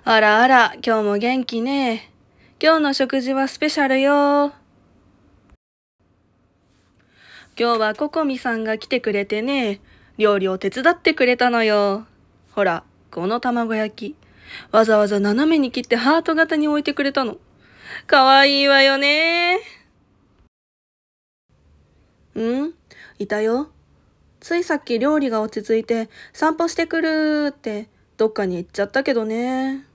あらあら、今日も元気ね。今日の食事はスペシャルよ。今日はココミさんが来てくれてね、料理を手伝ってくれたのよ。ほら、この卵焼き。わざわざ斜めに切ってハート型に置いてくれたの。かわいいわよね。いたよ。ついさっき料理が落ち着いて散歩してくるってどっかに行っちゃったけどね。